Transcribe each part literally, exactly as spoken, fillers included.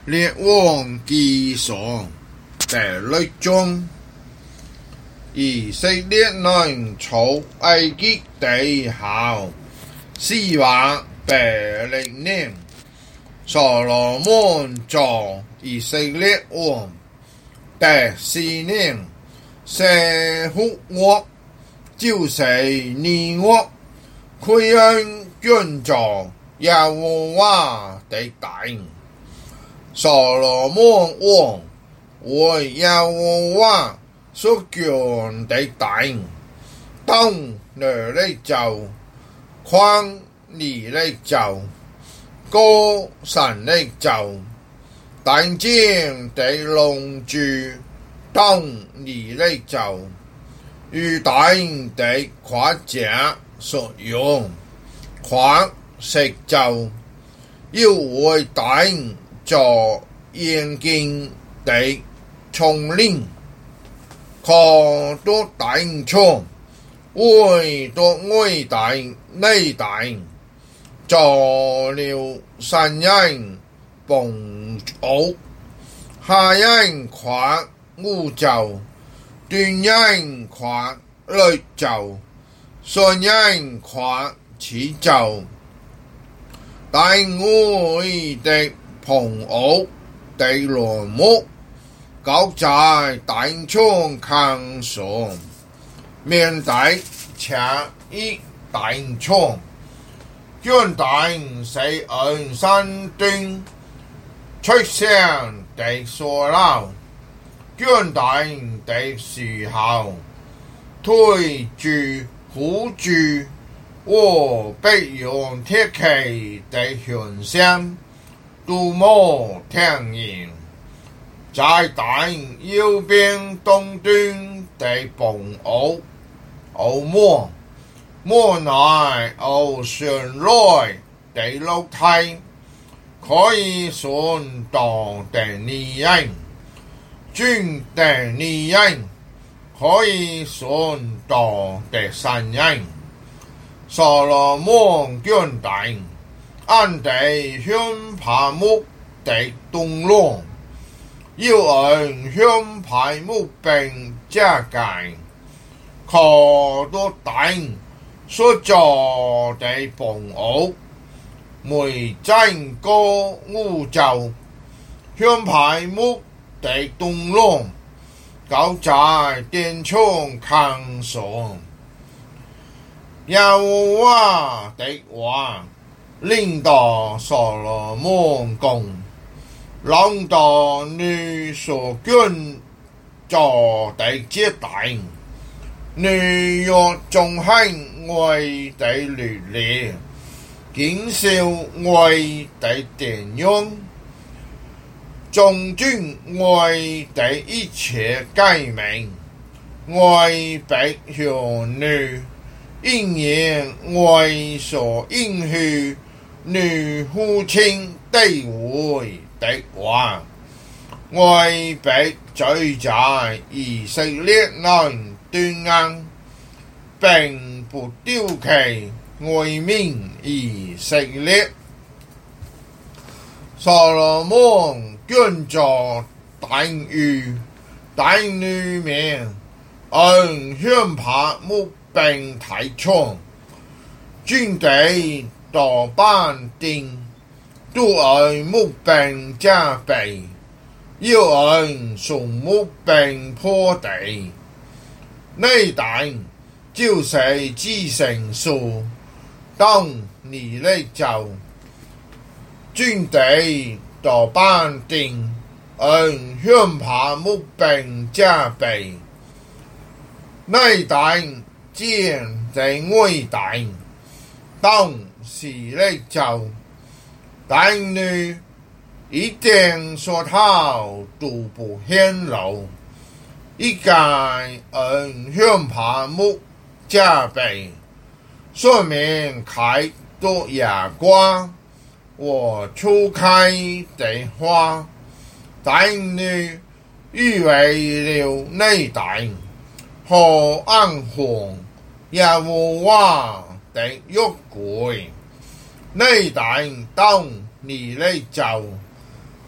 列王記上第六章，以色列人出埃及地後，四百八十年，所羅門做以色列王第四年，四復活，就是二月，開恩建造耶和華的殿。所羅門王為耶和華所建的殿，東來的就寬里的就高山的就殿前的龍柱，東里的就與殿的框架所用，框石就要為殿做嚴謹的重lin可多殿窗，為多外殿內殿做了三人pomo屋，下人跨五肘，端人跨六肘，上人跨七肘，殿外的pomo屋的欄目高在殿窗框上，面帶斜一殿窗，建殿是按三端出向的所樓，建殿的時候推住扶住和必用鐵器的현象都沒聽見，在殿右邊東端的pomo屋屋門，門內有旋來的樓梯，可以順道的女人，轉的女人可以順道的三人。所羅門建殿，按地香柏木的燈籠，要按香柏木並架界，可多殿所做的pomo屋，每整個五肘，香柏木的燈籠高在殿窗框上。耶和華的話臨到所羅門講，論到你所建造的這殿，你若遵行我的律例，謹守我的典章，遵遵我的一切誡命，我必向你應驗我所應許你父親大衛的話，我必追在以色列人中間，並不丟棄我名以色列。所羅門建造殿宇，殿裏面按香柏木並體窗，磚地多板釘，都按木並架備，要按松木並鋪地。內殿就是至聖所，東里的就磚地多板釘，按香柏木並架備。內殿建在外殿，東西的就殿裏一點所頭都不顯露，一概按香柏木架備，上面開多亞瓜和初開的花，殿裏預為了內殿和安放耶和華的約櫃，內殿東里的就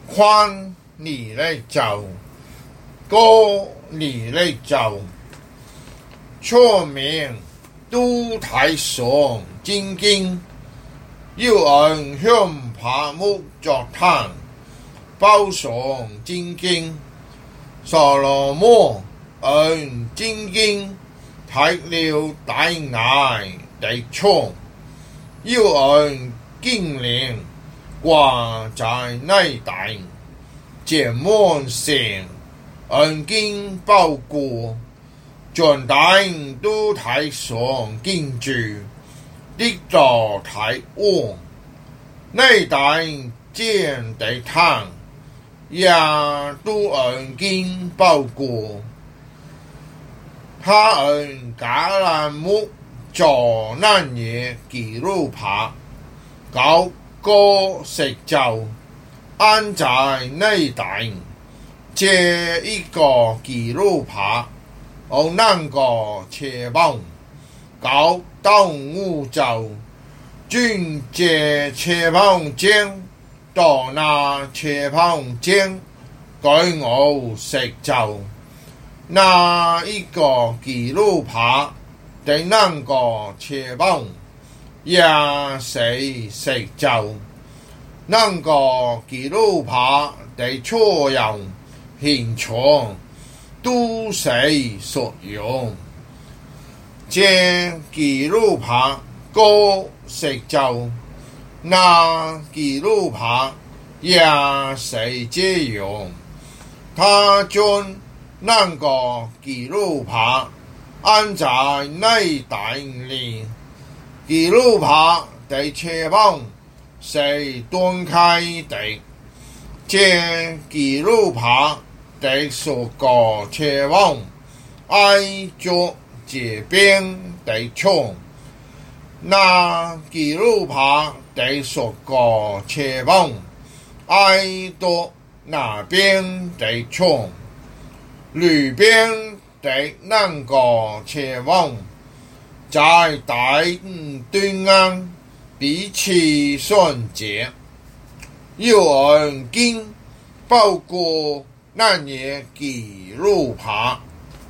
宽你嚟走，高你嚟走，出面都睇上正經，要人向爬木作炭，包上正經，所羅門按正經睇了大崖地窗，要按經靈掛在內頂，這滿城按經包過，全頂都睇上經住，的座睇旺，內頂見地炭，也都按經包過。他按橄欖木做難嘢基路伯，高過石就安在內頂，這一個基路伯，我能個切棒，高到五就轉這切棒尖，到那切棒尖，改我石就。那一個基路伯的那個切棒，也是石就，那個基路伯的作用現場都是所用。這基路伯高石就，那基路伯也是這樣，他將那個基路伯安在內頂裏，基路伯的切棒是斷開的，這基路伯的所個切棒挨着這邊的窗，那基路伯的所個切棒挨着那邊的窗，裏邊的那個切棒在頂端岸彼此相接，要按經包過那嘢基路伯，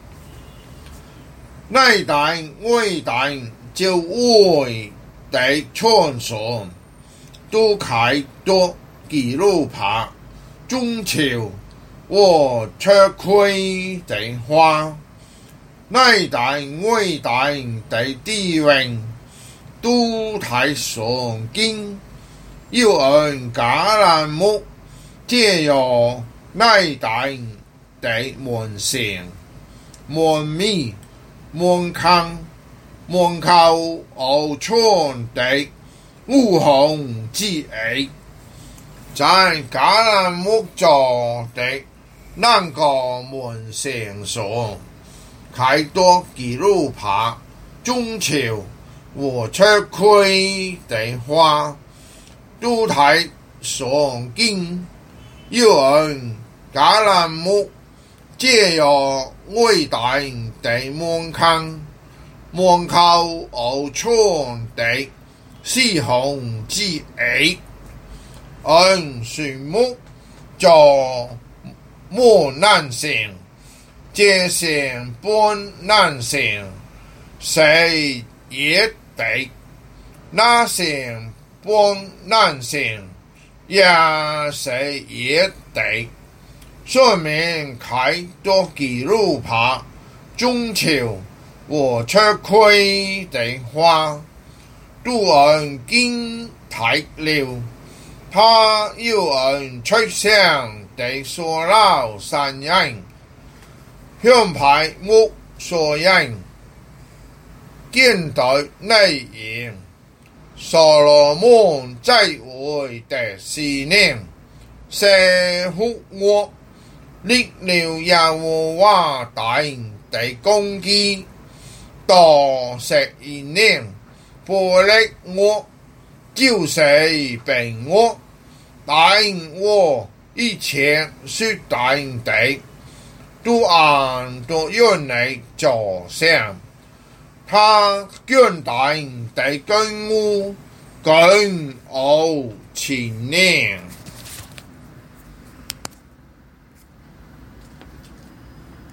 內頂外頂就外的窗上都開多基路伯，中朝我吃虧的話，內頂外頂的地位都太上經，要按橄欖木借由內頂的門城、門面、門坑、門口後窗的烏紅之額，在橄欖木做的那個門城上開多基路伯，中朝我吃虧的話，都太上經，要按橄欖木借由外頂的門坑、門口後窗的絲紅之額，按樹木做門南城，這城半南城是野地，那城半南城也是野地，上面開多基路伯，中朝我吃虧的話，都按經睇了，他要按出聲的所撈三人，向排木所人，見到內營，所羅門在位的十年，是復活立了耶和華頂的公義，到十一年，破力我就是病我，頂我一切是頂的，都按都用來做上。他捐頂的公務，更有前年。